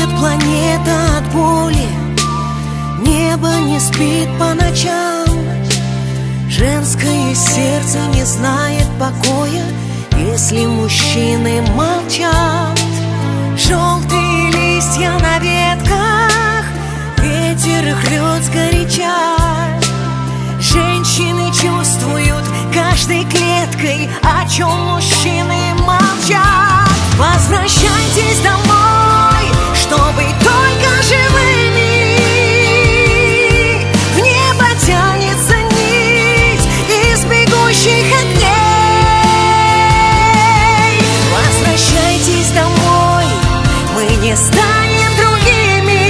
Ноет планета от боли, небо не спит по ночам. Женское сердце не знает покоя, если мужчины молчат. Желтые листья на ветках, ветер их рвет сгоряча. Женщины чувствуют каждой клеткой, о чем мужчины молчат. Возвращайтесь домой, чтобы только живыми. В небо тянется нить из бегущих огней. Возвращайтесь домой, мы не станем другими.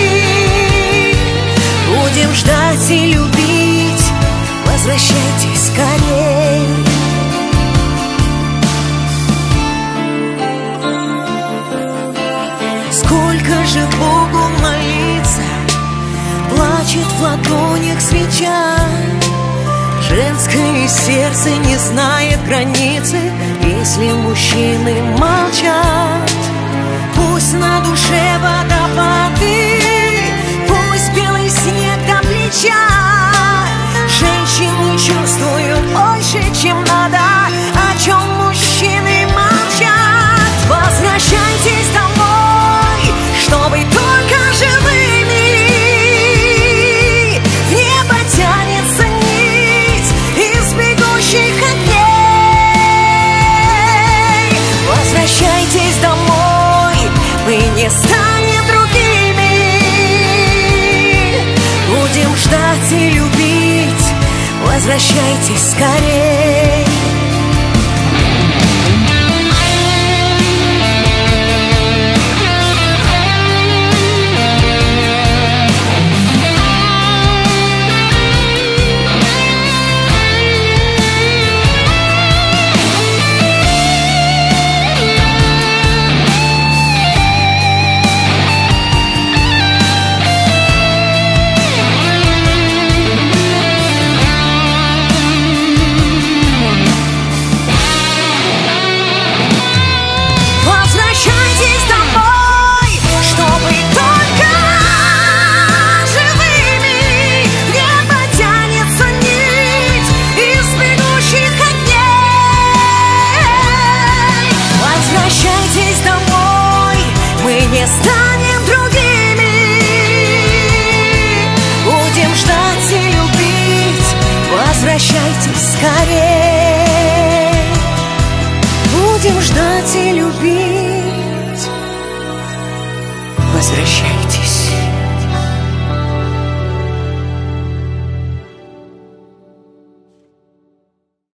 Будем ждать и любить. Возвращайтесь скорей. Сколько же Богу молиться, плачет в ладонях свеча. Женское сердце не знает границы, если мужчины молчат. Пусть на душе водопады, пусть белый снег до плеча. Женщины чувствуют больше, чем надо, о чем мужчины молчат. Возвращайтесь домой, чтобы только живыми. В небо тянется нить из бегущих огней. Возвращайтесь домой, мы не станем другими. Будем ждать и любить. Возвращайтесь скорей. Не станем другими. Будем ждать и любить. Возвращайтесь скорей. Будем ждать и любить. Возвращайтесь.